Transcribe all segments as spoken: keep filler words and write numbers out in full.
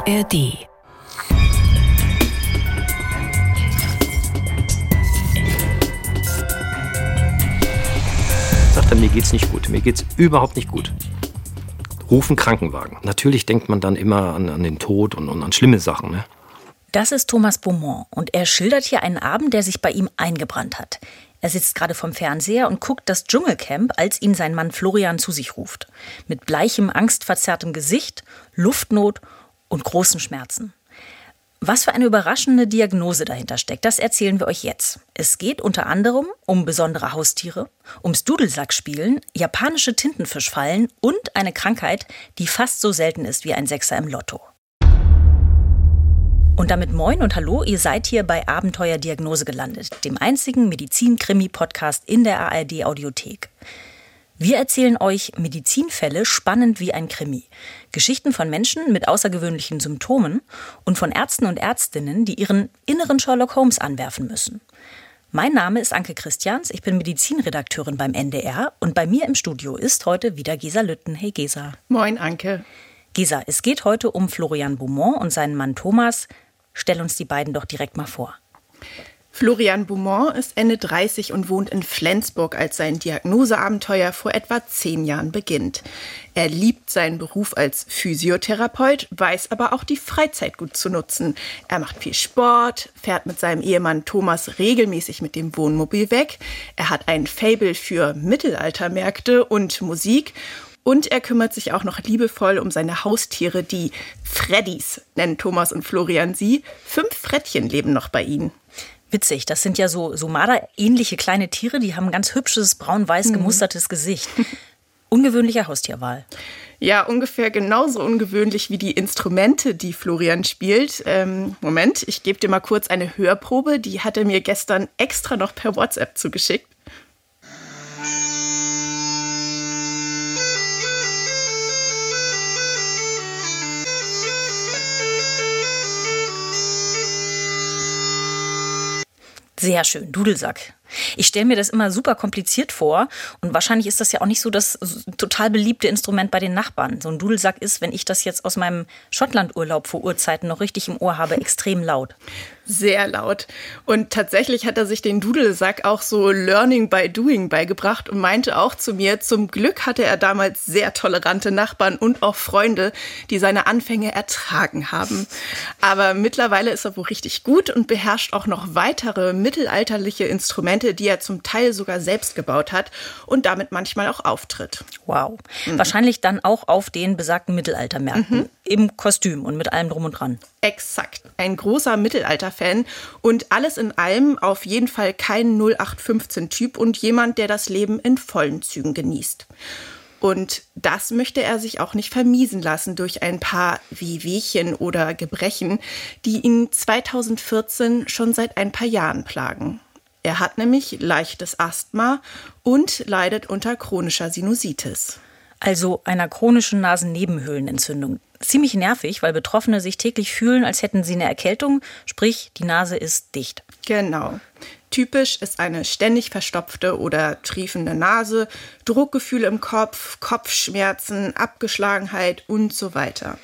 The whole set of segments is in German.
A R D. Sagt er, mir geht's nicht gut, mir geht's überhaupt nicht gut. Rufen Krankenwagen. Natürlich denkt man dann immer an, an den Tod und, und an schlimme Sachen, ne? Das ist Thomas Beaumont und er schildert hier einen Abend, der sich bei ihm eingebrannt hat. Er sitzt gerade vorm Fernseher und guckt das Dschungelcamp, als ihn sein Mann Florian zu sich ruft. Mit bleichem, angstverzerrtem Gesicht, Luftnot und großen Schmerzen. Was für eine überraschende Diagnose dahinter steckt, das erzählen wir euch jetzt. Es geht unter anderem um besondere Haustiere, ums Dudelsackspielen, japanische Tintenfischfallen und eine Krankheit, die fast so selten ist wie ein Sechser im Lotto. Und damit moin und hallo, ihr seid hier bei Abenteuer Diagnose gelandet, dem einzigen Medizin-Krimi-Podcast in der A R D-Audiothek. Wir erzählen euch Medizinfälle spannend wie ein Krimi. Geschichten von Menschen mit außergewöhnlichen Symptomen und von Ärzten und Ärztinnen, die ihren inneren Sherlock Holmes anwerfen müssen. Mein Name ist Anke Christians, ich bin Medizinredakteurin beim N D R und bei mir im Studio ist heute wieder Gesa Lütten. Hey Gesa. Moin Anke. Gesa, es geht heute um Florian Beaumont und seinen Mann Thomas. Stell uns die beiden doch direkt mal vor. Florian Beaumont ist Ende dreißig und wohnt in Flensburg, als sein Diagnoseabenteuer vor etwa zehn Jahren beginnt. Er liebt seinen Beruf als Physiotherapeut, weiß aber auch die Freizeit gut zu nutzen. Er macht viel Sport, fährt mit seinem Ehemann Thomas regelmäßig mit dem Wohnmobil weg. Er hat ein Faible für Mittelaltermärkte und Musik. Und er kümmert sich auch noch liebevoll um seine Haustiere, die Freddys, nennen Thomas und Florian sie. Fünf Frettchen leben noch bei ihnen. Witzig, das sind ja so, so Marder-ähnliche kleine Tiere, die haben ein ganz hübsches, braun-weiß gemustertes Gesicht. Ungewöhnliche Haustierwahl. Ja, ungefähr genauso ungewöhnlich wie die Instrumente, die Florian spielt. Ähm, Moment, ich gebe dir mal kurz eine Hörprobe. Die hat er mir gestern extra noch per WhatsApp zugeschickt. Sehr schön, Dudelsack. Ich stelle mir das immer super kompliziert vor und wahrscheinlich ist das ja auch nicht so das total beliebte Instrument bei den Nachbarn. So ein Dudelsack ist, wenn ich das jetzt aus meinem Schottlandurlaub vor Urzeiten noch richtig im Ohr habe, extrem laut. Sehr laut. Und tatsächlich hat er sich den Dudelsack auch so Learning by Doing beigebracht und meinte auch zu mir, zum Glück hatte er damals sehr tolerante Nachbarn und auch Freunde, die seine Anfänge ertragen haben. Aber mittlerweile ist er wohl richtig gut und beherrscht auch noch weitere mittelalterliche Instrumente, die er zum Teil sogar selbst gebaut hat und damit manchmal auch auftritt. Wow. Mhm. Wahrscheinlich dann auch auf den besagten Mittelaltermärkten. Mhm. Im Kostüm und mit allem drum und dran. Exakt. Ein großer Mittelalter-Fan und alles in allem auf jeden Fall kein null acht fünfzehn Typ und jemand, der das Leben in vollen Zügen genießt. Und das möchte er sich auch nicht vermiesen lassen durch ein paar Wehwehchen oder Gebrechen, die ihn zweitausendvierzehn schon seit ein paar Jahren plagen. Er hat nämlich leichtes Asthma und leidet unter chronischer Sinusitis. Also einer chronischen Nasennebenhöhlenentzündung. Ziemlich nervig, weil Betroffene sich täglich fühlen, als hätten sie eine Erkältung, sprich, die Nase ist dicht. Genau. Typisch ist eine ständig verstopfte oder triefende Nase, Druckgefühle im Kopf, Kopfschmerzen, Abgeschlagenheit und so weiter.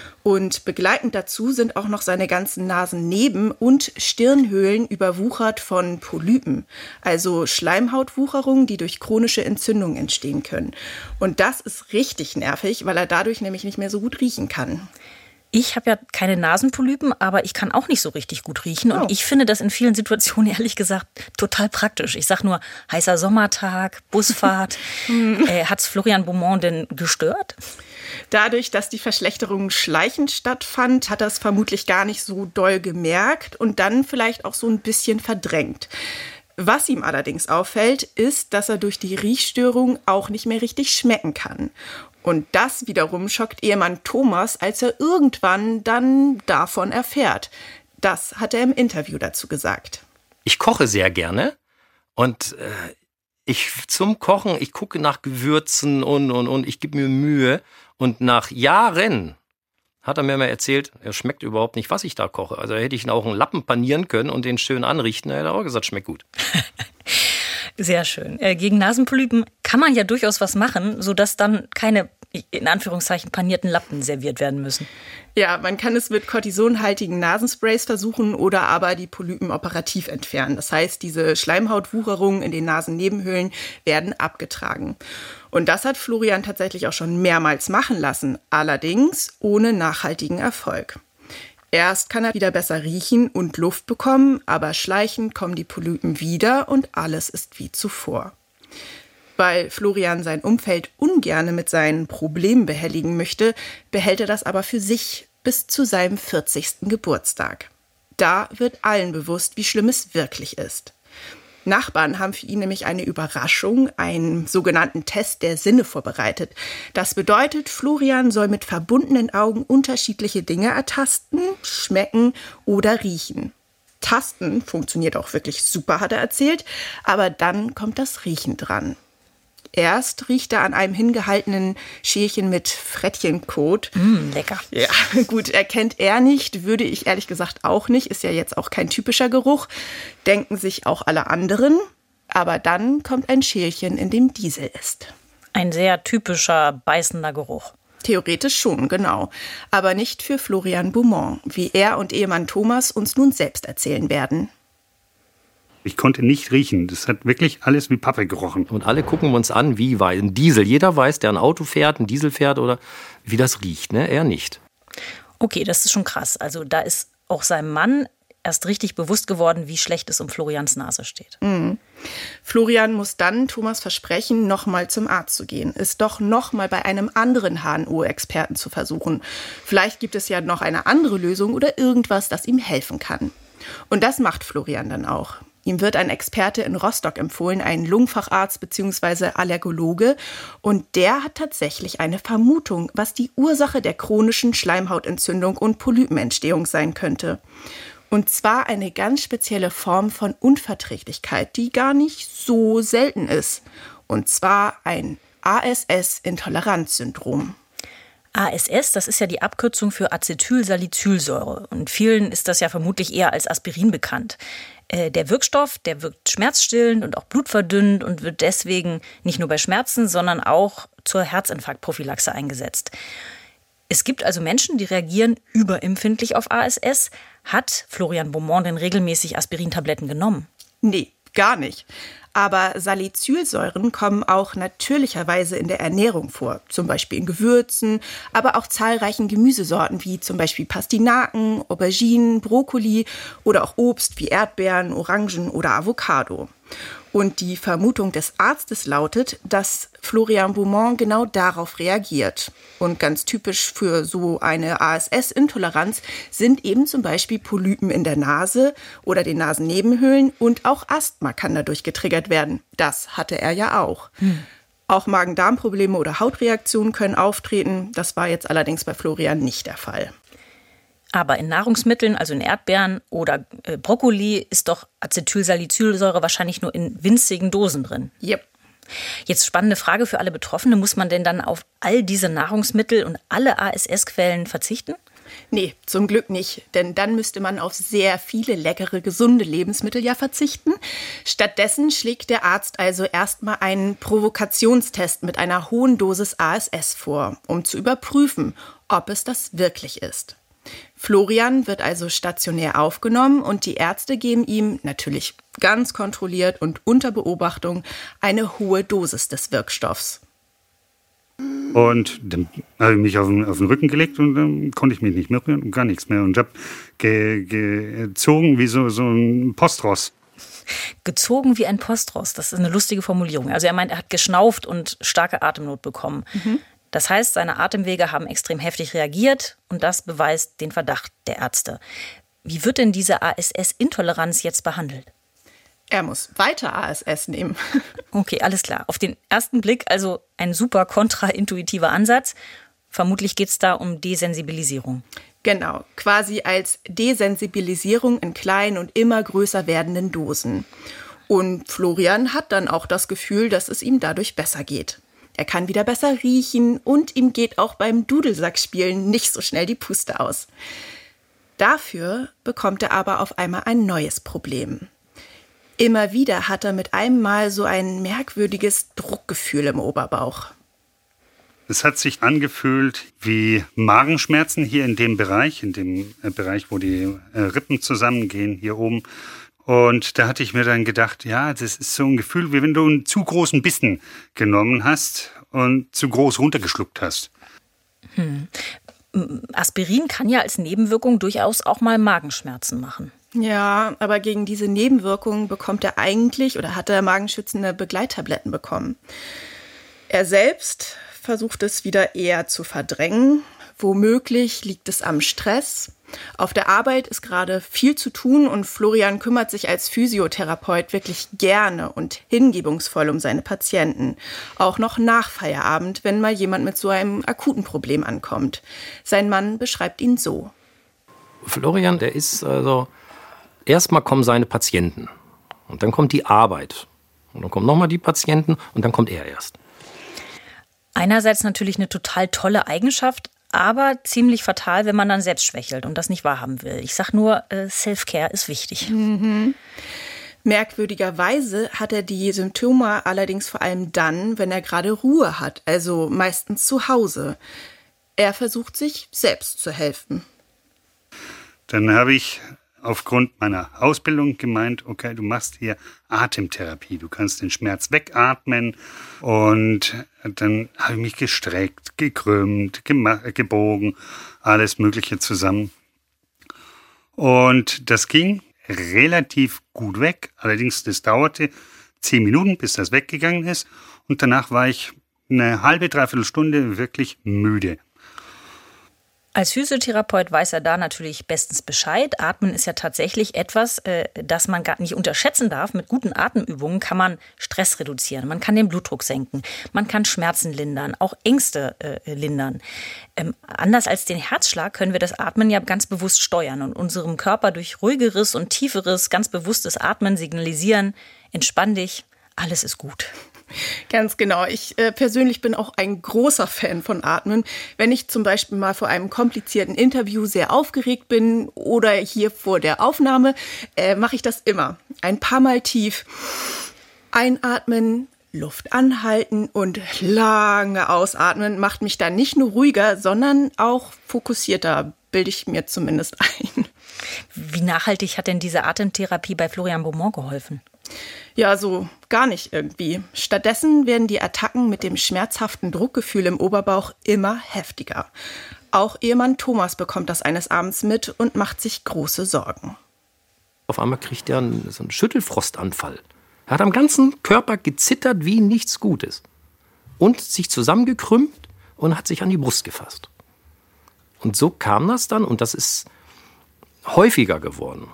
Und begleitend dazu sind auch noch seine ganzen Nasenneben- und Stirnhöhlen überwuchert von Polypen, also Schleimhautwucherungen, die durch chronische Entzündungen entstehen können. Und das ist richtig nervig, weil er dadurch nämlich nicht mehr so gut riechen kann. Ich habe ja keine Nasenpolypen, aber ich kann auch nicht so richtig gut riechen. Und oh. ich finde das in vielen Situationen, ehrlich gesagt, total praktisch. Ich sag nur, heißer Sommertag, Busfahrt. äh, hat's Florian Beaumont denn gestört? Dadurch, dass die Verschlechterung schleichend stattfand, hat er es vermutlich gar nicht so doll gemerkt und dann vielleicht auch so ein bisschen verdrängt. Was ihm allerdings auffällt, ist, dass er durch die Riechstörung auch nicht mehr richtig schmecken kann. Und das wiederum schockt Ehemann Thomas, als er irgendwann dann davon erfährt. Das hat er im Interview dazu gesagt. Ich koche sehr gerne und äh, ich zum Kochen, ich gucke nach Gewürzen und, und, und ich gebe mir Mühe. Und nach Jahren hat er mir mal erzählt, er schmeckt überhaupt nicht, was ich da koche. Also hätte ich ihn auch einen Lappen panieren können und den schön anrichten. Er hätte auch gesagt, schmeckt gut. Sehr schön. Gegen Nasenpolypen kann man ja durchaus was machen, sodass dann keine in Anführungszeichen panierten Lappen serviert werden müssen. Ja, man kann es mit kortisonhaltigen Nasensprays versuchen oder aber die Polypen operativ entfernen. Das heißt, diese Schleimhautwucherungen in den Nasennebenhöhlen werden abgetragen. Und das hat Florian tatsächlich auch schon mehrmals machen lassen, allerdings ohne nachhaltigen Erfolg. Erst kann er wieder besser riechen und Luft bekommen, aber schleichend kommen die Polypen wieder und alles ist wie zuvor. Weil Florian sein Umfeld ungerne mit seinen Problemen behelligen möchte, behält er das aber für sich bis zu seinem vierzigsten Geburtstag. Da wird allen bewusst, wie schlimm es wirklich ist. Nachbarn haben für ihn nämlich eine Überraschung, einen sogenannten Test der Sinne vorbereitet. Das bedeutet, Florian soll mit verbundenen Augen unterschiedliche Dinge ertasten, schmecken oder riechen. Tasten funktioniert auch wirklich super, hat er erzählt, aber dann kommt das Riechen dran. Erst riecht er an einem hingehaltenen Schälchen mit Frettchenkot. Mm, lecker. Ja, gut, erkennt er nicht, würde ich ehrlich gesagt auch nicht. Ist ja jetzt auch kein typischer Geruch. Denken sich auch alle anderen. Aber dann kommt ein Schälchen, in dem Diesel ist. Ein sehr typischer, beißender Geruch. Theoretisch schon, genau. Aber nicht für Florian Beaumont, wie er und Ehemann Thomas uns nun selbst erzählen werden. Ich konnte nicht riechen. Das hat wirklich alles wie Pappe gerochen. Und alle gucken uns an, wie weiß ein Diesel. Jeder weiß, der ein Auto fährt, ein Diesel fährt oder wie das riecht, ne? Er nicht. Okay, das ist schon krass. Also da ist auch seinem Mann erst richtig bewusst geworden, wie schlecht es um Florians Nase steht. Mhm. Florian muss dann Thomas versprechen, nochmal zum Arzt zu gehen. Es doch nochmal bei einem anderen H N O-Experten zu versuchen. Vielleicht gibt es ja noch eine andere Lösung oder irgendwas, das ihm helfen kann. Und das macht Florian dann auch. Ihm wird ein Experte in Rostock empfohlen, ein Lungenfacharzt bzw. Allergologe. Und der hat tatsächlich eine Vermutung, was die Ursache der chronischen Schleimhautentzündung und Polypenentstehung sein könnte. Und zwar eine ganz spezielle Form von Unverträglichkeit, die gar nicht so selten ist. Und zwar ein A S S-Intoleranzsyndrom. A S S, das ist ja die Abkürzung für Acetylsalicylsäure. Und vielen ist das ja vermutlich eher als Aspirin bekannt. Äh, der Wirkstoff, der wirkt schmerzstillend und auch blutverdünnend und wird deswegen nicht nur bei Schmerzen, sondern auch zur Herzinfarktprophylaxe eingesetzt. Es gibt also Menschen, die reagieren überempfindlich auf A S S. Hat Florian Beaumont denn regelmäßig Aspirintabletten genommen? Nee, gar nicht. Aber Salicylsäuren kommen auch natürlicherweise in der Ernährung vor, zum Beispiel in Gewürzen, aber auch zahlreichen Gemüsesorten wie zum Beispiel Pastinaken, Auberginen, Brokkoli oder auch Obst wie Erdbeeren, Orangen oder Avocado. Und die Vermutung des Arztes lautet, dass Florian Beaumont genau darauf reagiert. Und ganz typisch für so eine A S S-Intoleranz sind eben zum Beispiel Polypen in der Nase oder den Nasennebenhöhlen und auch Asthma kann dadurch getriggert werden. Das hatte er ja auch. Hm. Auch Magen-Darm-Probleme oder Hautreaktionen können auftreten. Das war jetzt allerdings bei Florian nicht der Fall. Aber in Nahrungsmitteln, also in Erdbeeren oder äh, Brokkoli, ist doch Acetylsalicylsäure wahrscheinlich nur in winzigen Dosen drin. Yep. Jetzt spannende Frage für alle Betroffene. Muss man denn dann auf all diese Nahrungsmittel und alle A S S-Quellen verzichten? Nee, zum Glück nicht. Denn dann müsste man auf sehr viele leckere, gesunde Lebensmittel ja verzichten. Stattdessen schlägt der Arzt also erstmal einen Provokationstest mit einer hohen Dosis A S S vor, um zu überprüfen, ob es das wirklich ist. Florian wird also stationär aufgenommen und die Ärzte geben ihm, natürlich ganz kontrolliert und unter Beobachtung, eine hohe Dosis des Wirkstoffs. Und dann habe ich mich auf den, auf den Rücken gelegt und dann konnte ich mich nicht mehr rühren und gar nichts mehr. Und ich habe ge, gezogen wie so, so ein Postross. Gezogen wie ein Postross, das ist eine lustige Formulierung. Also er meint, er hat geschnauft und starke Atemnot bekommen. Mhm. Das heißt, seine Atemwege haben extrem heftig reagiert und das beweist den Verdacht der Ärzte. Wie wird denn diese A S S-Intoleranz jetzt behandelt? Er muss weiter A S S nehmen. Okay, alles klar. Auf den ersten Blick also ein super kontraintuitiver Ansatz. Vermutlich geht es da um Desensibilisierung. Genau, quasi als Desensibilisierung in kleinen und immer größer werdenden Dosen. Und Florian hat dann auch das Gefühl, dass es ihm dadurch besser geht. Er kann wieder besser riechen und ihm geht auch beim Dudelsackspielen nicht so schnell die Puste aus. Dafür bekommt er aber auf einmal ein neues Problem. Immer wieder hat er mit einem Mal so ein merkwürdiges Druckgefühl im Oberbauch. Es hat sich angefühlt wie Magenschmerzen hier in dem Bereich, in dem Bereich, wo die Rippen zusammengehen, hier oben. Und da hatte ich mir dann gedacht, ja, das ist so ein Gefühl, wie wenn du einen zu großen Bissen genommen hast und zu groß runtergeschluckt hast. Hm. Aspirin kann ja als Nebenwirkung durchaus auch mal Magenschmerzen machen. Ja, aber gegen diese Nebenwirkungen bekommt er eigentlich oder hat er magenschützende Begleittabletten bekommen. Er selbst versucht es wieder eher zu verdrängen. Womöglich liegt es am Stress. Auf der Arbeit ist gerade viel zu tun und Florian kümmert sich als Physiotherapeut wirklich gerne und hingebungsvoll um seine Patienten. Auch noch nach Feierabend, wenn mal jemand mit so einem akuten Problem ankommt. Sein Mann beschreibt ihn so. Florian, der ist also, erstmal kommen seine Patienten und dann kommt die Arbeit und dann kommen nochmal die Patienten und dann kommt er erst. Einerseits natürlich eine total tolle Eigenschaft, aber ziemlich fatal, wenn man dann selbst schwächelt und das nicht wahrhaben will. Ich sag nur, Self-Care ist wichtig. Mhm. Merkwürdigerweise hat er die Symptome allerdings vor allem dann, wenn er gerade Ruhe hat, also meistens zu Hause. Er versucht sich selbst zu helfen. Dann habe ich aufgrund meiner Ausbildung gemeint, okay, du machst hier Atemtherapie. Du kannst den Schmerz wegatmen. Und dann habe ich mich gestreckt, gekrümmt, gema- gebogen, alles Mögliche zusammen. Und das ging relativ gut weg. Allerdings, das dauerte zehn Minuten, bis das weggegangen ist. Und danach war ich eine halbe, dreiviertel Stunde wirklich müde. Als Physiotherapeut weiß er da natürlich bestens Bescheid. Atmen ist ja tatsächlich etwas, äh, das man gar nicht unterschätzen darf. Mit guten Atemübungen kann man Stress reduzieren, man kann den Blutdruck senken, man kann Schmerzen lindern, auch Ängste äh, lindern. Ähm, anders als den Herzschlag können wir das Atmen ja ganz bewusst steuern und unserem Körper durch ruhigeres und tieferes, ganz bewusstes Atmen signalisieren, entspann dich, alles ist gut. Ganz genau. Ich äh, persönlich bin auch ein großer Fan von Atmen. Wenn ich zum Beispiel mal vor einem komplizierten Interview sehr aufgeregt bin oder hier vor der Aufnahme, äh, mache ich das immer. Ein paar Mal tief einatmen, Luft anhalten und lange ausatmen macht mich dann nicht nur ruhiger, sondern auch fokussierter, bilde ich mir zumindest ein. Wie nachhaltig hat denn diese Atemtherapie bei Florian Beaumont geholfen? Ja, so gar nicht irgendwie. Stattdessen werden die Attacken mit dem schmerzhaften Druckgefühl im Oberbauch immer heftiger. Auch Ehemann Thomas bekommt das eines Abends mit und macht sich große Sorgen. Auf einmal kriegt er einen, so einen Schüttelfrostanfall. Er hat am ganzen Körper gezittert wie nichts Gutes. Und sich zusammengekrümmt und hat sich an die Brust gefasst. Und so kam das dann und das ist häufiger geworden.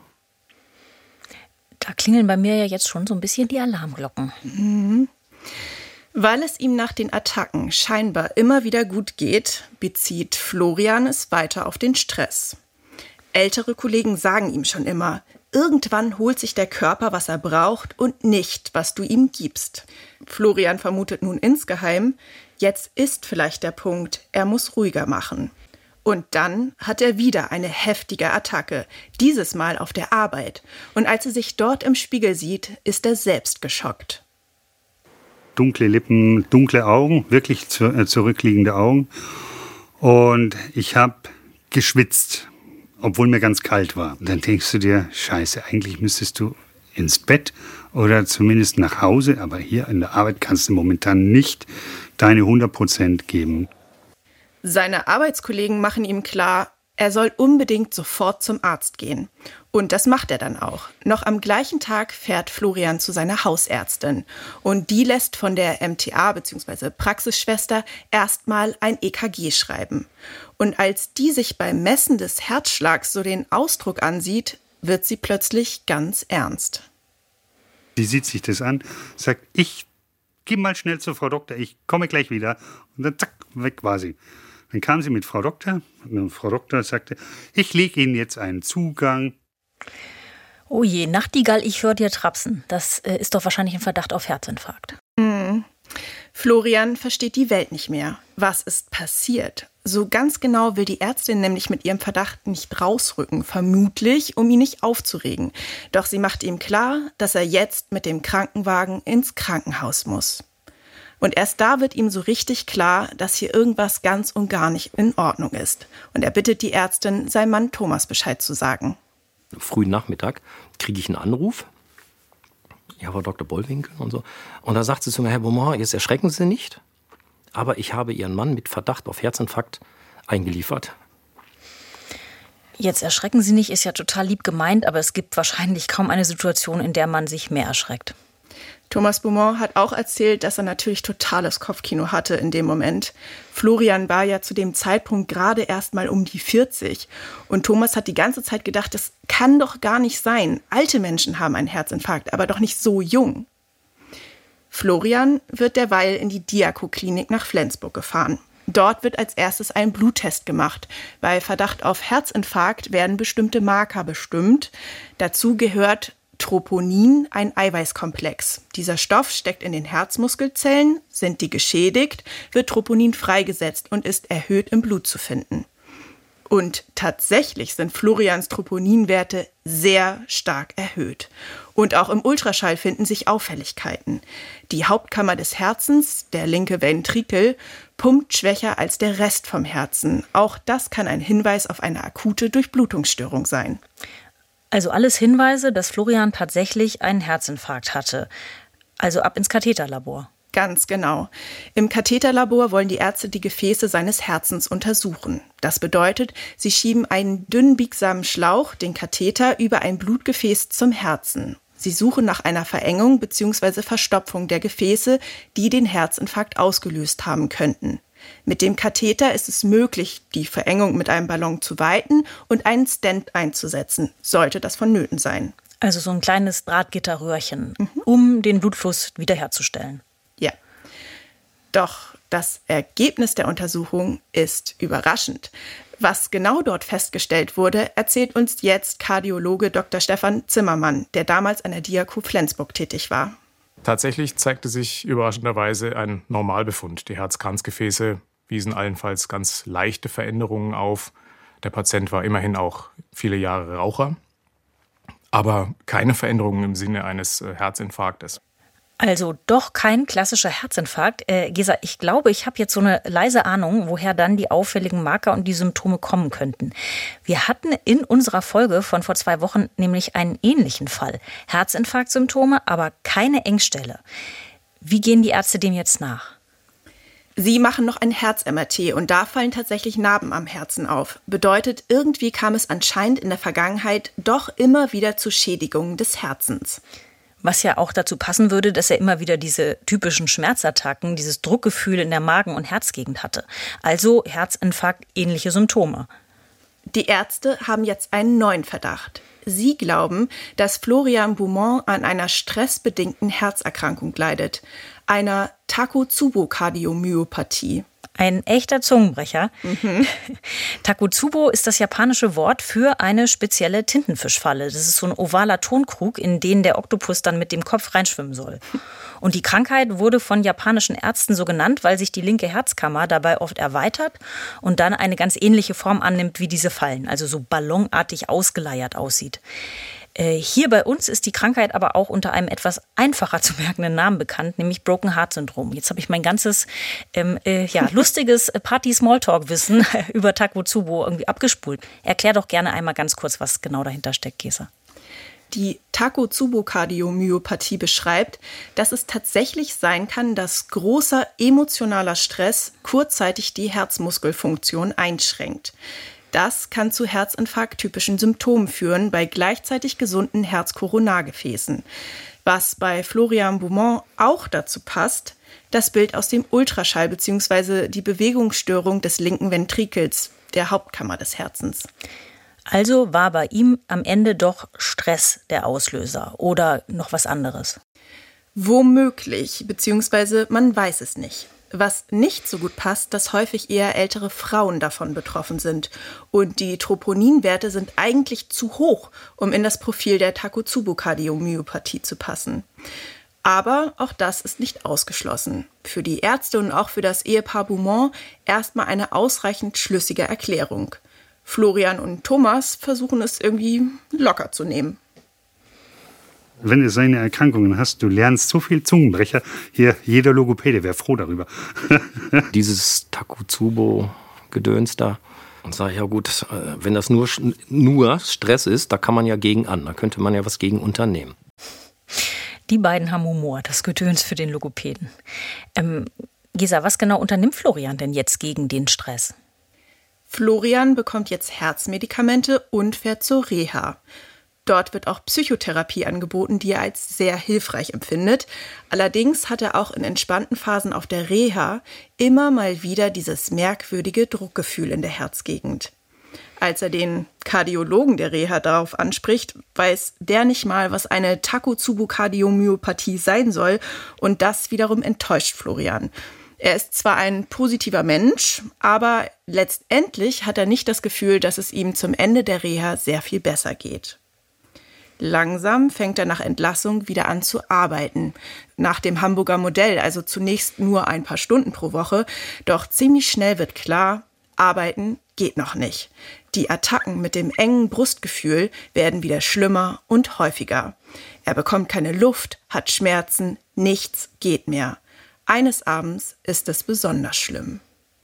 Da klingeln bei mir ja jetzt schon so ein bisschen die Alarmglocken. Mhm. Weil es ihm nach den Attacken scheinbar immer wieder gut geht, bezieht Florian es weiter auf den Stress. Ältere Kollegen sagen ihm schon immer, irgendwann holt sich der Körper, was er braucht und nicht, was du ihm gibst. Florian vermutet nun insgeheim, jetzt ist vielleicht der Punkt, er muss ruhiger machen. Und dann hat er wieder eine heftige Attacke, dieses Mal auf der Arbeit. Und als er sich dort im Spiegel sieht, ist er selbst geschockt. Dunkle Lippen, dunkle Augen, wirklich zu, äh, zurückliegende Augen. Und ich habe geschwitzt, obwohl mir ganz kalt war. Und dann denkst du dir, scheiße, eigentlich müsstest du ins Bett oder zumindest nach Hause. Aber hier in der Arbeit kannst du momentan nicht deine hundert Prozent geben. Seine Arbeitskollegen machen ihm klar, er soll unbedingt sofort zum Arzt gehen. Und das macht er dann auch. Noch am gleichen Tag fährt Florian zu seiner Hausärztin. Und die lässt von der M T A bzw. Praxisschwester erstmal ein E K G schreiben. Und als die sich beim Messen des Herzschlags so den Ausdruck ansieht, wird sie plötzlich ganz ernst. Sie sieht sich das an, sagt, ich geh mal schnell zur Frau Doktor, ich komme gleich wieder. Und dann zack, weg war sie. Dann kam sie mit Frau Doktor und Frau Doktor sagte, ich lege Ihnen jetzt einen Zugang. Oh je, Nachtigall, ich höre dir trapsen. Das äh, ist doch wahrscheinlich ein Verdacht auf Herzinfarkt. Mhm. Florian versteht die Welt nicht mehr. Was ist passiert? So ganz genau will die Ärztin nämlich mit ihrem Verdacht nicht rausrücken, vermutlich, um ihn nicht aufzuregen. Doch sie macht ihm klar, dass er jetzt mit dem Krankenwagen ins Krankenhaus muss. Und erst da wird ihm so richtig klar, dass hier irgendwas ganz und gar nicht in Ordnung ist. Und er bittet die Ärztin, seinem Mann Thomas Bescheid zu sagen. Frühen Nachmittag kriege ich einen Anruf. Ja, Frau Doktor Bollwinkel und so. Und da sagt sie zu mir, Herr Beaumont, jetzt erschrecken Sie nicht, aber ich habe Ihren Mann mit Verdacht auf Herzinfarkt eingeliefert. Jetzt erschrecken Sie nicht, ist ja total lieb gemeint, aber es gibt wahrscheinlich kaum eine Situation, in der man sich mehr erschreckt. Thomas Beaumont hat auch erzählt, dass er natürlich totales Kopfkino hatte in dem Moment. Florian war ja zu dem Zeitpunkt gerade erst mal um die vierzig. Und Thomas hat die ganze Zeit gedacht, das kann doch gar nicht sein. Alte Menschen haben einen Herzinfarkt, aber doch nicht so jung. Florian wird derweil in die Diako-Klinik nach Flensburg gefahren. Dort wird als erstes ein Bluttest gemacht. Bei Verdacht auf Herzinfarkt werden bestimmte Marker bestimmt. Dazu gehört Troponin, ein Eiweißkomplex. Dieser Stoff steckt in den Herzmuskelzellen. Sind die geschädigt, wird Troponin freigesetzt und ist erhöht im Blut zu finden. Und tatsächlich sind Florians Troponinwerte sehr stark erhöht. Und auch im Ultraschall finden sich Auffälligkeiten. Die Hauptkammer des Herzens, der linke Ventrikel, pumpt schwächer als der Rest vom Herzen. Auch das kann ein Hinweis auf eine akute Durchblutungsstörung sein. Also alles Hinweise, dass Florian tatsächlich einen Herzinfarkt hatte. Also ab ins Katheterlabor. Ganz genau. Im Katheterlabor wollen die Ärzte die Gefäße seines Herzens untersuchen. Das bedeutet, sie schieben einen dünnen biegsamen Schlauch, den Katheter, über ein Blutgefäß zum Herzen. Sie suchen nach einer Verengung bzw. Verstopfung der Gefäße, die den Herzinfarkt ausgelöst haben könnten. Mit dem Katheter ist es möglich, die Verengung mit einem Ballon zu weiten und einen Stent einzusetzen, sollte das vonnöten sein. Also so ein kleines Drahtgitterröhrchen, mhm. um den Blutfluss wiederherzustellen. Ja. Doch das Ergebnis der Untersuchung ist überraschend. Was genau dort festgestellt wurde, erzählt uns jetzt Kardiologe Doktor Stefan Zimmermann, der damals an der Diako Flensburg tätig war. Tatsächlich zeigte sich überraschenderweise ein Normalbefund. Die Herzkranzgefäße wiesen allenfalls ganz leichte Veränderungen auf. Der Patient war immerhin auch viele Jahre Raucher, aber keine Veränderungen im Sinne eines Herzinfarktes. Also doch kein klassischer Herzinfarkt. Äh, Gesa, ich glaube, ich habe jetzt so eine leise Ahnung, woher dann die auffälligen Marker und die Symptome kommen könnten. Wir hatten in unserer Folge von vor zwei Wochen nämlich einen ähnlichen Fall. Herzinfarktsymptome, aber keine Engstelle. Wie gehen die Ärzte dem jetzt nach? Sie machen noch ein Herz-M R T und da fallen tatsächlich Narben am Herzen auf. Bedeutet, irgendwie kam es anscheinend in der Vergangenheit doch immer wieder zu Schädigungen des Herzens. Was ja auch dazu passen würde, dass er immer wieder diese typischen Schmerzattacken, dieses Druckgefühl in der Magen- und Herzgegend hatte. Also Herzinfarkt, ähnliche Symptome. Die Ärzte haben jetzt einen neuen Verdacht. Sie glauben, dass Florian Beaumont an einer stressbedingten Herzerkrankung leidet, einer Takotsubo-Kardiomyopathie. Ein echter Zungenbrecher. Mhm. Takotsubo ist das japanische Wort für eine spezielle Tintenfischfalle. Das ist so ein ovaler Tonkrug, in den der Oktopus dann mit dem Kopf reinschwimmen soll. Und die Krankheit wurde von japanischen Ärzten so genannt, weil sich die linke Herzkammer dabei oft erweitert und dann eine ganz ähnliche Form annimmt wie diese Fallen, also so ballonartig ausgeleiert aussieht. Hier bei uns ist die Krankheit aber auch unter einem etwas einfacher zu merkenden Namen bekannt, nämlich Broken Heart Syndrom. Jetzt habe ich mein ganzes ähm, äh, ja, lustiges Party-Smalltalk-Wissen über Takotsubo irgendwie abgespult. Erklär doch gerne einmal ganz kurz, was genau dahinter steckt, Gesa. Die Takotsubo-Kardiomyopathie beschreibt, dass es tatsächlich sein kann, dass großer emotionaler Stress kurzzeitig die Herzmuskelfunktion einschränkt. Das kann zu Herzinfarkt-typischen Symptomen führen bei gleichzeitig gesunden Herzkoronargefäßen. Was bei Florian Beaumont auch dazu passt, das Bild aus dem Ultraschall bzw. die Bewegungsstörung des linken Ventrikels, der Hauptkammer des Herzens. Also war bei ihm am Ende doch Stress der Auslöser oder noch was anderes? Womöglich, beziehungsweise man weiß es nicht. Was nicht so gut passt, dass häufig eher ältere Frauen davon betroffen sind. Und die Troponinwerte sind eigentlich zu hoch, um in das Profil der Takotsubo-Kardiomyopathie zu passen. Aber auch das ist nicht ausgeschlossen. Für die Ärzte und auch für das Ehepaar Beaumont erstmal eine ausreichend schlüssige Erklärung. Florian und Thomas versuchen es irgendwie locker zu nehmen. wenn du seine Erkrankungen hast, du lernst so viel Zungenbrecher. Hier, jeder Logopäde wäre froh darüber. Dieses Takotsubo-Gedöns da. Und sage ich, ja gut, wenn das nur, nur Stress ist, da kann man ja gegen an. Da könnte man ja was gegen unternehmen. Die beiden haben Humor, das Gedöns für den Logopäden. Ähm, Gesa, was genau unternimmt Florian denn jetzt gegen den Stress? Florian bekommt jetzt Herzmedikamente und fährt zur Reha. Dort wird auch Psychotherapie angeboten, die er als sehr hilfreich empfindet. Allerdings hat er auch in entspannten Phasen auf der Reha immer mal wieder dieses merkwürdige Druckgefühl in der Herzgegend. Als er den Kardiologen der Reha darauf anspricht, weiß der nicht mal, was eine Takotsubo-Kardiomyopathie sein soll, und das wiederum enttäuscht Florian. Er ist zwar ein positiver Mensch, aber letztendlich hat er nicht das Gefühl, dass es ihm zum Ende der Reha sehr viel besser geht. Langsam fängt er nach Entlassung wieder an zu arbeiten. Nach dem Hamburger Modell, also zunächst nur ein paar Stunden pro Woche. Doch ziemlich schnell wird klar, arbeiten geht noch nicht. Die Attacken mit dem engen Brustgefühl werden wieder schlimmer und häufiger. Er bekommt keine Luft, hat Schmerzen, nichts geht mehr. Eines Abends ist es besonders schlimm.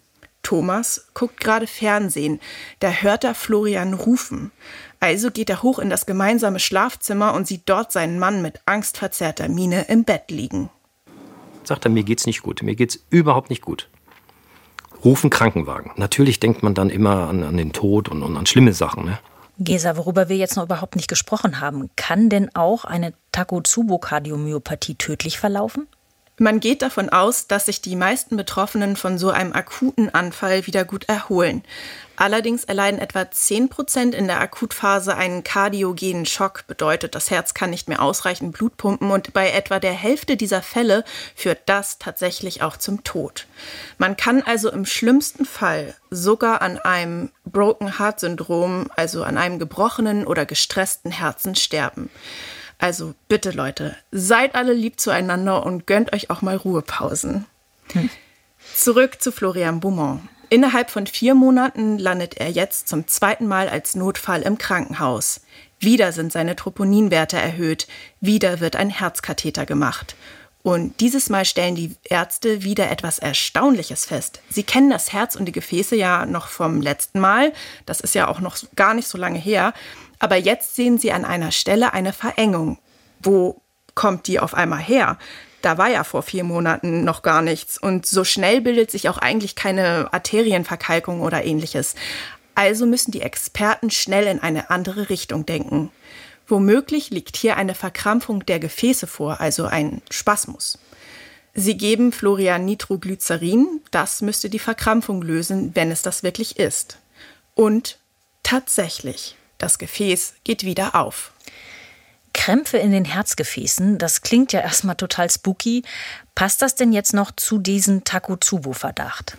Thomas guckt gerade Fernsehen, da hört er Florian rufen. Also geht er hoch in das gemeinsame Schlafzimmer und sieht dort seinen Mann mit angstverzerrter Miene im Bett liegen. Sagt er, mir geht's nicht gut, mir geht's überhaupt nicht gut. Rufen Krankenwagen. Natürlich denkt man dann immer an, an den Tod und, und an schlimme Sachen, ne? Gesa, worüber wir jetzt noch überhaupt nicht gesprochen haben, kann denn auch eine Takotsubo-Kardiomyopathie tödlich verlaufen? Man geht davon aus, dass sich die meisten Betroffenen von so einem akuten Anfall wieder gut erholen. Allerdings erleiden etwa zehn Prozent in der Akutphase einen kardiogenen Schock, bedeutet, das Herz kann nicht mehr ausreichend Blut pumpen, und bei etwa der Hälfte dieser Fälle führt das tatsächlich auch zum Tod. Man kann also im schlimmsten Fall sogar an einem Broken Heart Syndrom, also an einem gebrochenen oder gestressten Herzen, sterben. Also bitte Leute, seid alle lieb zueinander und gönnt euch auch mal Ruhepausen. Hm. Zurück zu Florian Beaumont. Innerhalb von vier Monaten landet er jetzt zum zweiten Mal als Notfall im Krankenhaus. Wieder sind seine Troponinwerte erhöht, wieder wird ein Herzkatheter gemacht. Und dieses Mal stellen die Ärzte wieder etwas Erstaunliches fest. Sie kennen das Herz und die Gefäße ja noch vom letzten Mal, das ist ja auch noch gar nicht so lange her. Aber jetzt sehen sie an einer Stelle eine Verengung. Wo kommt die auf einmal her? Da war ja vor vier Monaten noch gar nichts. Und so schnell bildet sich auch eigentlich keine Arterienverkalkung oder ähnliches. Also müssen die Experten schnell in eine andere Richtung denken. Womöglich liegt hier eine Verkrampfung der Gefäße vor, also ein Spasmus. Sie geben Florian Nitroglycerin. Das müsste die Verkrampfung lösen, wenn es das wirklich ist. Und tatsächlich. Das Gefäß geht wieder auf. Krämpfe in den Herzgefäßen, das klingt ja erstmal total spooky. Passt das denn jetzt noch zu diesem Takotsubo-Verdacht?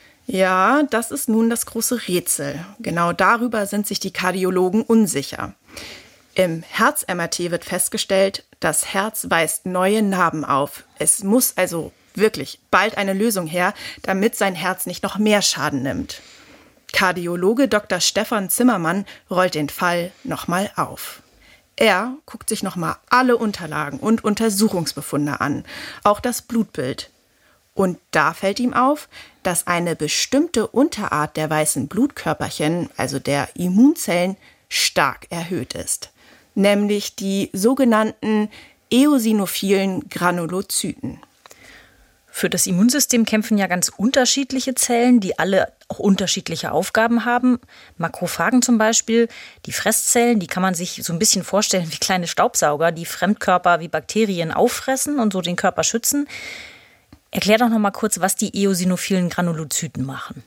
Ja, das ist nun das große Rätsel. Genau darüber sind sich die Kardiologen unsicher. Im Herz-M R T wird festgestellt, das Herz weist neue Narben auf. Es muss also wirklich bald eine Lösung her, damit sein Herz nicht noch mehr Schaden nimmt. Kardiologe Doktor Stefan Zimmermann rollt den Fall nochmal auf. Er guckt sich nochmal alle Unterlagen und Untersuchungsbefunde an, auch das Blutbild. Und da fällt ihm auf, dass eine bestimmte Unterart der weißen Blutkörperchen, also der Immunzellen, stark erhöht ist. Nämlich die sogenannten eosinophilen Granulozyten. Für das Immunsystem kämpfen ja ganz unterschiedliche Zellen, die alle auch unterschiedliche Aufgaben haben. Makrophagen zum Beispiel, die Fresszellen, die kann man sich so ein bisschen vorstellen wie kleine Staubsauger, die Fremdkörper wie Bakterien auffressen und so den Körper schützen. Erklär doch noch mal kurz, was die eosinophilen Granulozyten machen.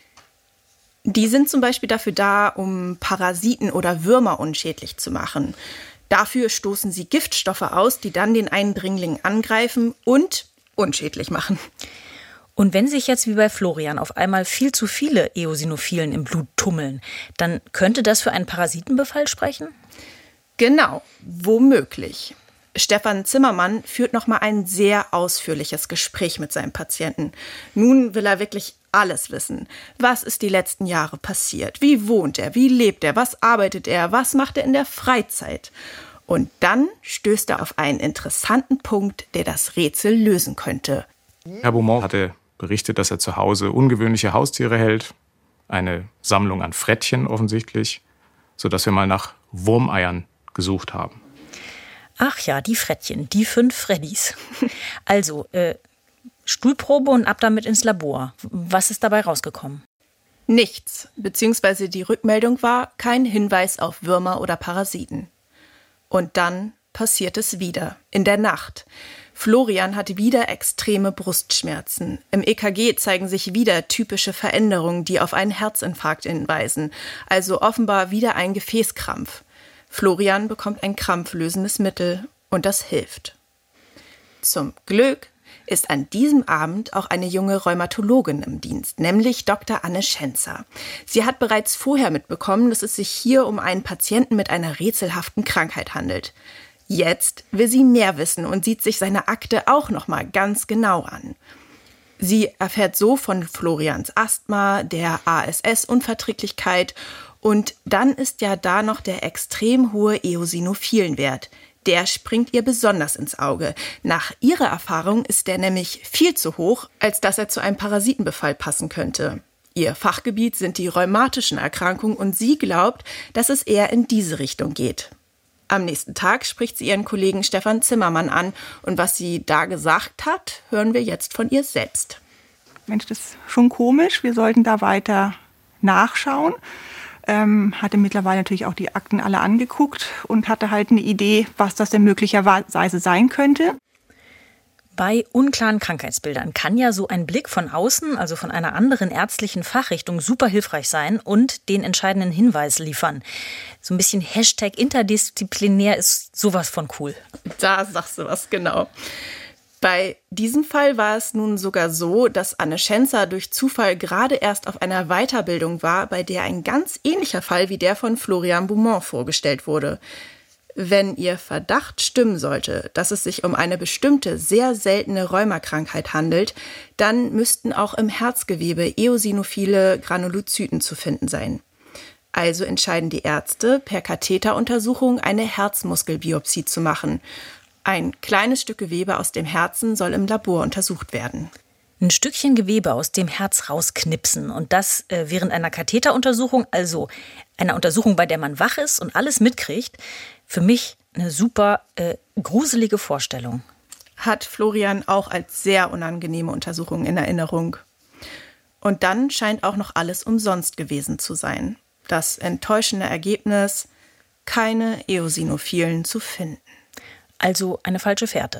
Die sind zum Beispiel dafür da, um Parasiten oder Würmer unschädlich zu machen. Dafür stoßen sie Giftstoffe aus, die dann den Eindringling angreifen und unschädlich machen. Und wenn sich jetzt wie bei Florian auf einmal viel zu viele Eosinophilen im Blut tummeln, dann könnte das für einen Parasitenbefall sprechen? Genau, womöglich. Stefan Zimmermann führt nochmal ein sehr ausführliches Gespräch mit seinem Patienten. Nun will er wirklich alles wissen. Was ist die letzten Jahre passiert? Wie wohnt er? Wie lebt er? Was arbeitet er? Was macht er in der Freizeit? Und dann stößt er auf einen interessanten Punkt, der das Rätsel lösen könnte. Herr Beaumont hatte berichtet, dass er zu Hause ungewöhnliche Haustiere hält. Eine Sammlung an Frettchen offensichtlich, sodass wir mal nach Wurmeiern gesucht haben. Ach ja, die Frettchen, die fünf Freddys. Also, äh, Stuhlprobe und ab damit ins Labor. Was ist dabei rausgekommen? Nichts, beziehungsweise die Rückmeldung war kein Hinweis auf Würmer oder Parasiten. Und dann passiert es wieder, in der Nacht. Florian hatte wieder extreme Brustschmerzen. Im E K G zeigen sich wieder typische Veränderungen, die auf einen Herzinfarkt hinweisen. Also offenbar wieder ein Gefäßkrampf. Florian bekommt ein krampflösendes Mittel und das hilft. Zum Glück ist an diesem Abend auch eine junge Rheumatologin im Dienst, nämlich Doktor Anne Schenzer. Sie hat bereits vorher mitbekommen, dass es sich hier um einen Patienten mit einer rätselhaften Krankheit handelt. Jetzt will sie mehr wissen und sieht sich seine Akte auch noch mal ganz genau an. Sie erfährt so von Florians Asthma, der A S S-Unverträglichkeit und dann ist ja da noch der extrem hohe Eosinophilenwert. Der springt ihr besonders ins Auge. Nach ihrer Erfahrung ist der nämlich viel zu hoch, als dass er zu einem Parasitenbefall passen könnte. Ihr Fachgebiet sind die rheumatischen Erkrankungen und sie glaubt, dass es eher in diese Richtung geht. Am nächsten Tag spricht sie ihren Kollegen Stefan Zimmermann an und was sie da gesagt hat, hören wir jetzt von ihr selbst. Mensch, das ist schon komisch, wir sollten da weiter nachschauen. Ähm, hatte mittlerweile natürlich auch die Akten alle angeguckt und hatte halt eine Idee, was das denn möglicherweise sein könnte. Bei unklaren Krankheitsbildern kann ja so ein Blick von außen, also von einer anderen ärztlichen Fachrichtung, super hilfreich sein und den entscheidenden Hinweis liefern. So ein bisschen Hashtag interdisziplinär ist sowas von cool. Da sagst du was, genau. Bei diesem Fall war es nun sogar so, dass Anne Schenzer durch Zufall gerade erst auf einer Weiterbildung war, bei der ein ganz ähnlicher Fall wie der von Florian Beaumont vorgestellt wurde. Wenn ihr Verdacht stimmen sollte, dass es sich um eine bestimmte, sehr seltene Rheumakrankheit handelt, dann müssten auch im Herzgewebe eosinophile Granulozyten zu finden sein. Also entscheiden die Ärzte, per Katheteruntersuchung eine Herzmuskelbiopsie zu machen. Ein kleines Stück Gewebe aus dem Herzen soll im Labor untersucht werden. Ein Stückchen Gewebe aus dem Herz rausknipsen und das äh, während einer Katheteruntersuchung, also einer Untersuchung, bei der man wach ist und alles mitkriegt. Für mich eine super äh, gruselige Vorstellung. Hat Florian auch als sehr unangenehme Untersuchung in Erinnerung. Und dann scheint auch noch alles umsonst gewesen zu sein. Das enttäuschende Ergebnis, keine Eosinophilen zu finden. Also eine falsche Fährte.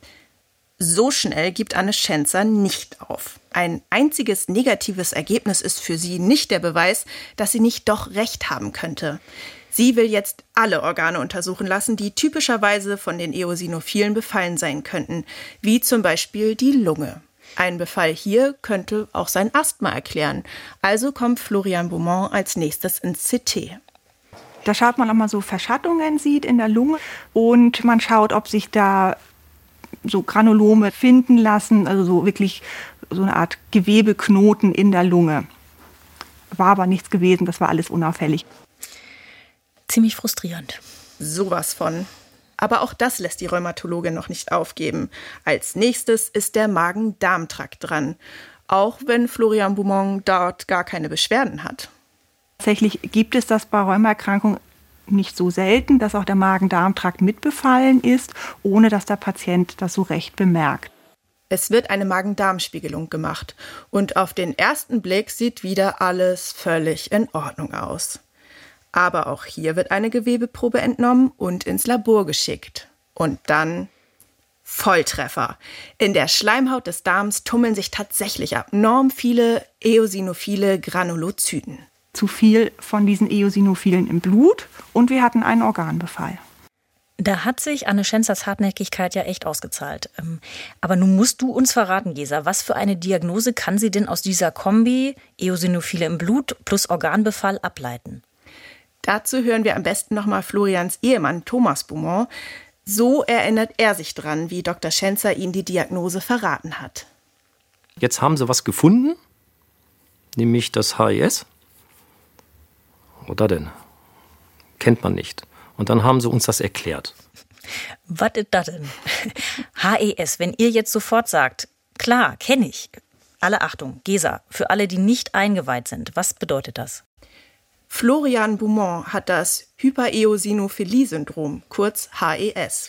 So schnell gibt Anne Schenzer nicht auf. Ein einziges negatives Ergebnis ist für sie nicht der Beweis, dass sie nicht doch recht haben könnte. Sie will jetzt alle Organe untersuchen lassen, die typischerweise von den Eosinophilen befallen sein könnten, wie zum Beispiel die Lunge. Ein Befall hier könnte auch sein Asthma erklären. Also kommt Florian Beaumont als nächstes ins C T. Da schaut man, ob man so Verschattungen sieht in der Lunge und man schaut, ob sich da so Granulome finden lassen, also so wirklich so eine Art Gewebeknoten in der Lunge. War aber nichts gewesen, das war alles unauffällig. Ziemlich frustrierend. Sowas von. Aber auch das lässt die Rheumatologin noch nicht aufgeben. Als nächstes ist der Magen-Darm-Trakt dran. Auch wenn Florian Beaumont dort gar keine Beschwerden hat. Tatsächlich gibt es das bei Rheumaerkrankungen nicht so selten, dass auch der Magen-Darm-Trakt mitbefallen ist, ohne dass der Patient das so recht bemerkt. Es wird eine Magen-Darm-Spiegelung gemacht und auf den ersten Blick sieht wieder alles völlig in Ordnung aus. Aber auch hier wird eine Gewebeprobe entnommen und ins Labor geschickt. Und dann Volltreffer. In der Schleimhaut des Darms tummeln sich tatsächlich abnorm viele eosinophile Granulozyten. Zu viel von diesen Eosinophilen im Blut und wir hatten einen Organbefall. Da hat sich Anne Schenzers Hartnäckigkeit ja echt ausgezahlt. Aber nun musst du uns verraten, Gesa, was für eine Diagnose kann sie denn aus dieser Kombi Eosinophile im Blut plus Organbefall ableiten? Dazu hören wir am besten nochmal Florians Ehemann Thomas Beaumont. So erinnert er sich dran, wie Doktor Schenzer ihm die Diagnose verraten hat. Jetzt haben sie was gefunden, nämlich das H I S. Oder denn? Kennt man nicht. Und dann haben sie uns das erklärt. Was ist das denn? H E S, wenn ihr jetzt sofort sagt, klar, kenne ich. Alle Achtung, Gesa, für alle, die nicht eingeweiht sind, was bedeutet das? Florian Beaumont hat das Hypereosinophilie-Syndrom, kurz H E S.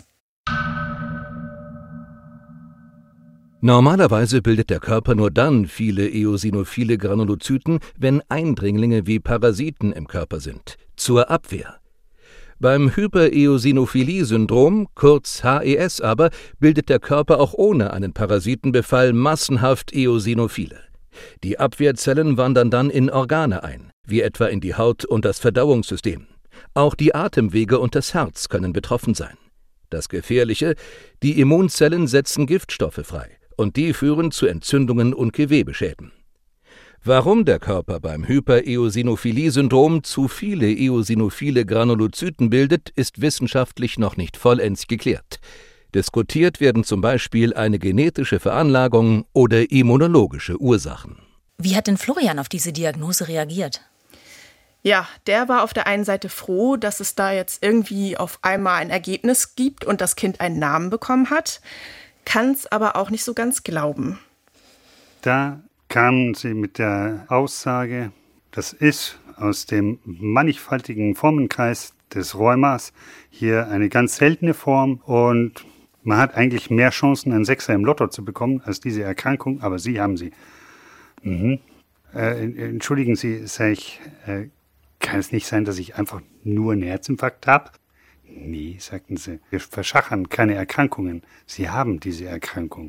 Normalerweise bildet der Körper nur dann viele eosinophile Granulozyten, wenn Eindringlinge wie Parasiten im Körper sind, zur Abwehr. Beim Hypereosinophilie-Syndrom, kurz H E S aber, bildet der Körper auch ohne einen Parasitenbefall massenhaft Eosinophile. Die Abwehrzellen wandern dann in Organe ein, wie etwa in die Haut und das Verdauungssystem. Auch die Atemwege und das Herz können betroffen sein. Das Gefährliche: die Immunzellen setzen Giftstoffe frei und die führen zu Entzündungen und Gewebeschäden. Warum der Körper beim Hypereosinophilie-Syndrom zu viele eosinophile Granulozyten bildet, ist wissenschaftlich noch nicht vollends geklärt. Diskutiert werden zum Beispiel eine genetische Veranlagung oder immunologische Ursachen. Wie hat denn Florian auf diese Diagnose reagiert? Ja, der war auf der einen Seite froh, dass es da jetzt irgendwie auf einmal ein Ergebnis gibt und das Kind einen Namen bekommen hat, kann es aber auch nicht so ganz glauben. Da kamen sie mit der Aussage, das ist aus dem mannigfaltigen Formenkreis des Rheumas hier eine ganz seltene Form und man hat eigentlich mehr Chancen, einen Sechser im Lotto zu bekommen als diese Erkrankung, aber Sie haben sie. Mhm. Äh, entschuldigen Sie, sag ich, äh, kann es nicht sein, dass ich einfach nur einen Herzinfarkt habe? Nee, sagten sie, wir verschachern keine Erkrankungen. Sie haben diese Erkrankung.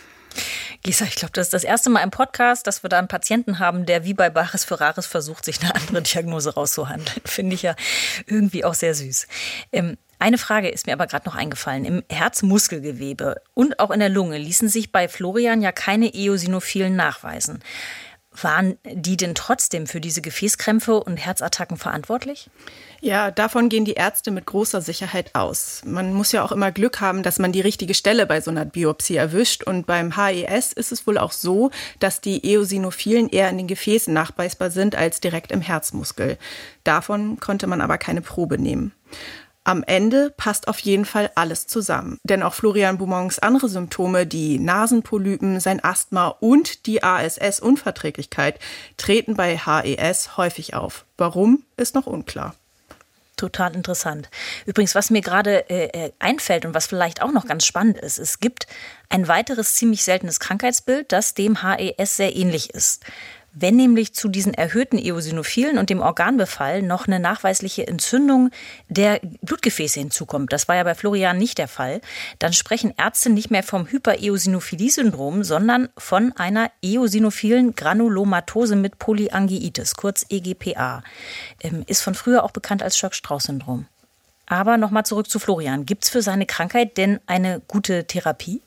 Gesa, ich glaube, das ist das erste Mal im Podcast, dass wir da einen Patienten haben, der wie bei Bares für Rares versucht, sich eine andere Diagnose rauszuhandeln. Finde ich ja irgendwie auch sehr süß. Ähm, eine Frage ist mir aber gerade noch eingefallen. Im Herzmuskelgewebe und auch in der Lunge ließen sich bei Florian ja keine Eosinophilen nachweisen. Waren die denn trotzdem für diese Gefäßkrämpfe und Herzattacken verantwortlich? Ja, davon gehen die Ärzte mit großer Sicherheit aus. Man muss ja auch immer Glück haben, dass man die richtige Stelle bei so einer Biopsie erwischt. Und beim H E S ist es wohl auch so, dass die Eosinophilen eher in den Gefäßen nachweisbar sind als direkt im Herzmuskel. Davon konnte man aber keine Probe nehmen. Am Ende passt auf jeden Fall alles zusammen. Denn auch Florian Beaumonts andere Symptome, die Nasenpolypen, sein Asthma und die A S S-Unverträglichkeit, treten bei H E S häufig auf. Warum, ist noch unklar. Total interessant. Übrigens, was mir gerade äh, einfällt und was vielleicht auch noch ganz spannend ist, es gibt ein weiteres ziemlich seltenes Krankheitsbild, das dem H E S sehr ähnlich ist. Wenn nämlich zu diesen erhöhten Eosinophilen und dem Organbefall noch eine nachweisliche Entzündung der Blutgefäße hinzukommt, das war ja bei Florian nicht der Fall, dann sprechen Ärzte nicht mehr vom Hypereosinophilie-Syndrom, sondern von einer eosinophilen Granulomatose mit Polyangiitis, kurz E G P A. Ähm, ist von früher auch bekannt als Schock-Strauß-Syndrom. Aber nochmal zurück zu Florian. Gibt es für seine Krankheit denn eine gute Therapie?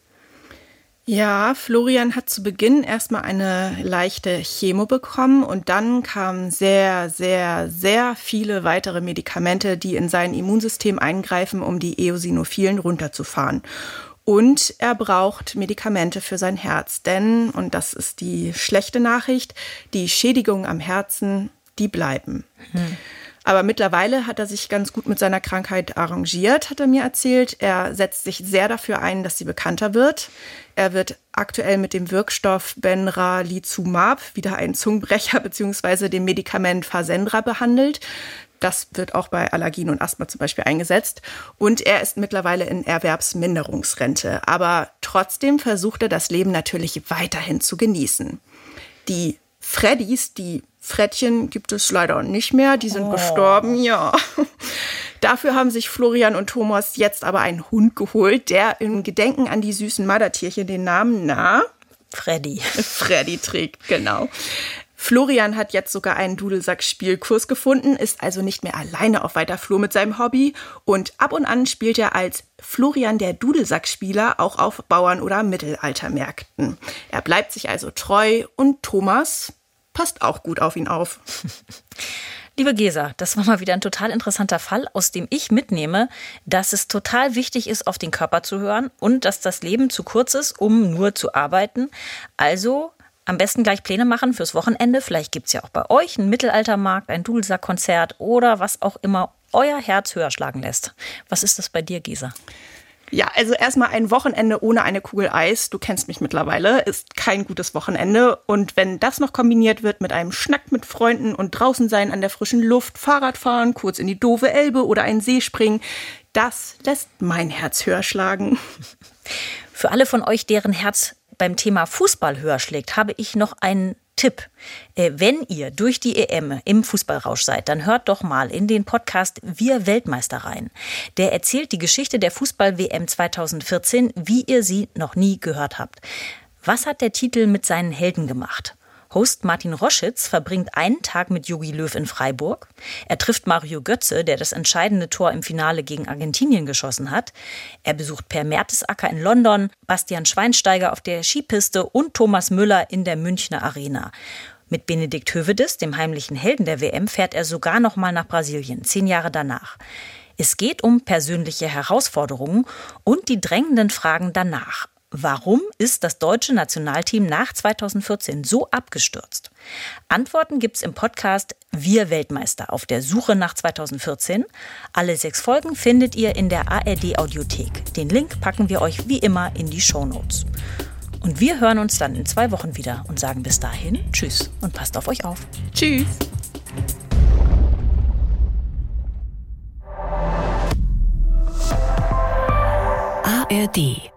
Ja, Florian hat zu Beginn erstmal eine leichte Chemo bekommen und dann kamen sehr, sehr, sehr viele weitere Medikamente, die in sein Immunsystem eingreifen, um die Eosinophilen runterzufahren. Und er braucht Medikamente für sein Herz, denn, und das ist die schlechte Nachricht, die Schädigungen am Herzen, die bleiben. Hm. Aber mittlerweile hat er sich ganz gut mit seiner Krankheit arrangiert, hat er mir erzählt. Er setzt sich sehr dafür ein, dass sie bekannter wird. Er wird aktuell mit dem Wirkstoff Benralizumab, wieder ein Zungenbrecher, beziehungsweise dem Medikament Fasenra behandelt. Das wird auch bei Allergien und Asthma zum Beispiel eingesetzt. Und er ist mittlerweile in Erwerbsminderungsrente. Aber trotzdem versucht er, das Leben natürlich weiterhin zu genießen. Die Freddys, die Frettchen gibt es leider nicht mehr, die sind oh. gestorben, ja. Dafür haben sich Florian und Thomas jetzt aber einen Hund geholt, der im Gedenken an die süßen Mardertierchen den Namen, na? Freddy. Freddy trägt, genau. Florian hat jetzt sogar einen Dudelsack-Spielkurs gefunden, ist also nicht mehr alleine auf weiter Flur mit seinem Hobby. Und ab und an spielt er als Florian der Dudelsackspieler auch auf Bauern- oder Mittelaltermärkten. Er bleibt sich also treu und Thomas passt auch gut auf ihn auf. Liebe Gesa, das war mal wieder ein total interessanter Fall, aus dem ich mitnehme, dass es total wichtig ist, auf den Körper zu hören und dass das Leben zu kurz ist, um nur zu arbeiten. Also am besten gleich Pläne machen fürs Wochenende. Vielleicht gibt es ja auch bei euch einen Mittelaltermarkt, ein Dudelsackkonzert oder was auch immer euer Herz höher schlagen lässt. Was ist das bei dir, Gesa? Ja, also erstmal ein Wochenende ohne eine Kugel Eis, du kennst mich mittlerweile, ist kein gutes Wochenende. Und wenn das noch kombiniert wird mit einem Schnack mit Freunden und draußen sein an der frischen Luft, Fahrrad fahren, kurz in die doofe Elbe oder einen See springen, das lässt mein Herz höher schlagen. Für alle von euch, deren Herz beim Thema Fußball höher schlägt, habe ich noch einen Tipp. Wenn ihr durch die E M im Fußballrausch seid, dann hört doch mal in den Podcast Wir Weltmeister rein. Der erzählt die Geschichte der Fußball-W M zweitausendvierzehn, wie ihr sie noch nie gehört habt. Was hat der Titel mit seinen Helden gemacht? Host Martin Roschitz verbringt einen Tag mit Jogi Löw in Freiburg. Er trifft Mario Götze, der das entscheidende Tor im Finale gegen Argentinien geschossen hat. Er besucht Per Mertesacker in London, Bastian Schweinsteiger auf der Skipiste und Thomas Müller in der Münchner Arena. Mit Benedikt Hövedes, dem heimlichen Helden der W M, fährt er sogar noch mal nach Brasilien, zehn Jahre danach. Es geht um persönliche Herausforderungen und die drängenden Fragen danach. Warum ist das deutsche Nationalteam nach zweitausendvierzehn so abgestürzt? Antworten gibt's im Podcast Wir Weltmeister auf der Suche nach zweitausendvierzehn. Alle sechs Folgen findet ihr in der A R D-Audiothek. Den Link packen wir euch wie immer in die Shownotes. Und wir hören uns dann in zwei Wochen wieder und sagen bis dahin Tschüss und passt auf euch auf. Tschüss. A R D